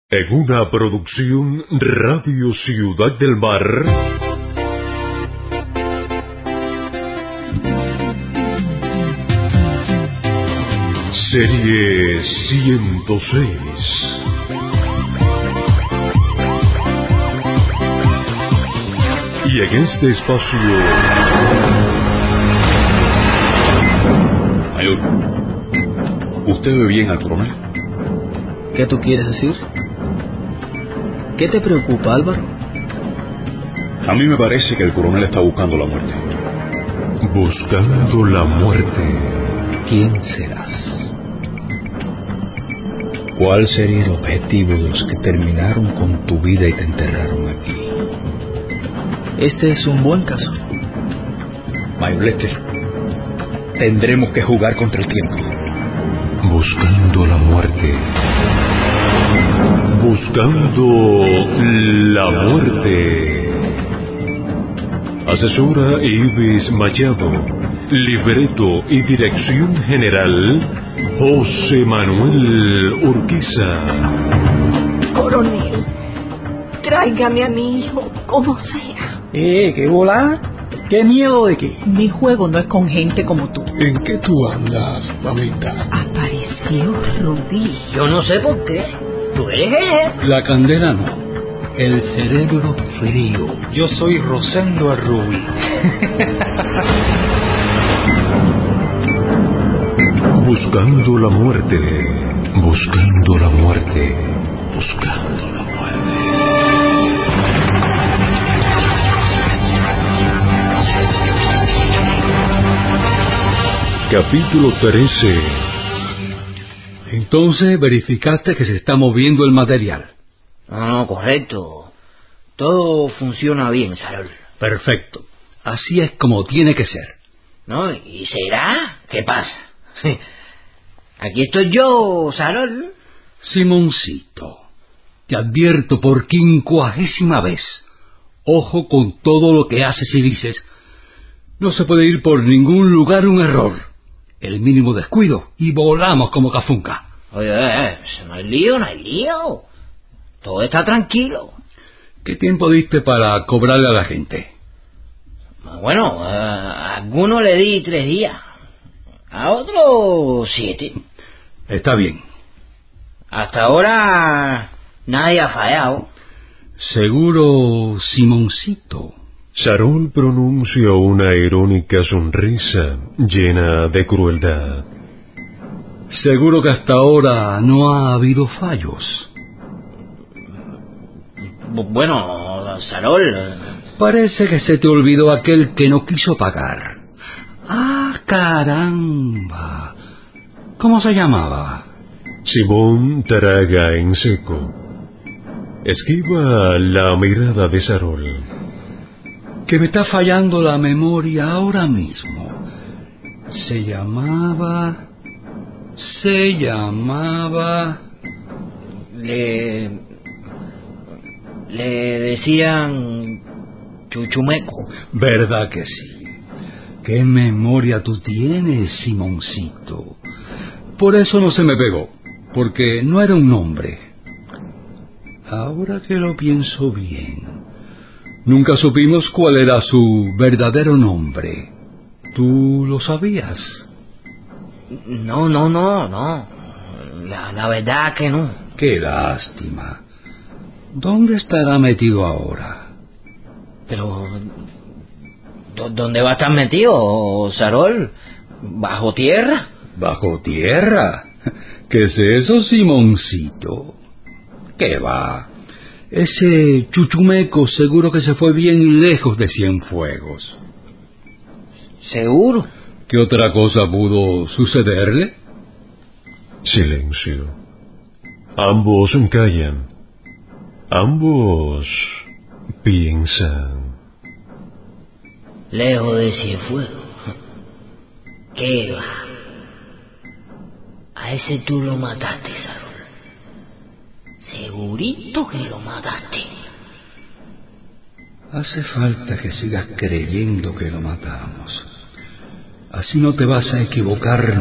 En una producción Radio Ciudad del Mar, Serie 106. Y en este espacio... Mayor, ¿usted ve bien al coronel? ¿Qué tú quieres decir? ¿Qué te preocupa, Álvaro? A mí me parece que el coronel está buscando la muerte. Buscando la muerte. ¿Quién serás? ¿Cuál sería el objetivo de los que terminaron con tu vida y te enterraron aquí? Este es un buen caso. Mayor Lester, tendremos que jugar contra el tiempo. Buscando la muerte. Buscando la muerte. Asesora Ives Machado. Libreto y dirección general, José Manuel Urquiza. Coronel, tráigame a mi hijo, como sea. ¿Qué volá? ¿Qué miedo de qué? Mi juego no es con gente como tú. ¿En qué tú andas, mamita? Apareció Rubí. Yo no sé por qué. ¿Tú eres él? La candela no, el cerebro frío. Yo soy Rosendo Arrubí. Buscando la muerte. Buscando la muerte. Buscando la muerte. Capítulo 13. Entonces verificaste que se está moviendo el material. No, correcto. Todo funciona bien, Sarol. Perfecto. Así es como tiene que ser. ¿No? ¿Y será? ¿Qué pasa? Aquí estoy yo, Sarol. Simoncito, te advierto por 50ª vez. Ojo con todo lo que haces y dices. No se puede ir por ningún lugar un error. El mínimo descuido y volamos como cafunca. Oye, no hay lío, no hay lío. Todo está tranquilo. ¿Qué tiempo diste para cobrarle a la gente? Bueno, a algunos le di 3 días. A otros 7. Está bien. Hasta ahora nadie ha fallado. Seguro, Simoncito. Sarol pronuncia una irónica sonrisa llena de crueldad. Seguro que hasta ahora no ha habido fallos. Bueno, Sarol... Parece que se te olvidó aquel que no quiso pagar. ¡Ah, caramba! ¿Cómo se llamaba? Simón traga en seco. Esquiva la mirada de Sarol. Que me está fallando la memoria ahora mismo. Se llamaba... Le decían Chuchumeco. ¿Verdad que sí? ¿Qué memoria tú tienes, Simoncito? Por eso no se me pegó, porque no era un nombre. Ahora que lo pienso bien, nunca supimos cuál era su verdadero nombre. ¿Tú lo sabías? No. La verdad que no. Qué lástima. ¿Dónde estará metido ahora? Pero... ¿dónde va a estar metido, Sarol? ¿Bajo tierra? ¿Bajo tierra? ¿Qué es eso, Simoncito? ¿Qué va? Ese Chuchumeco seguro que se fue bien lejos de Cienfuegos. ¿Seguro? ¿Qué otra cosa pudo sucederle? Silencio. Ambos callan. Ambos piensan. Lejos de Cienfuegos. ¿Qué va? A ese tú lo mataste, Sarol. Segurito que lo mataste. Hace falta que sigas creyendo que lo matamos. Así no te vas a equivocar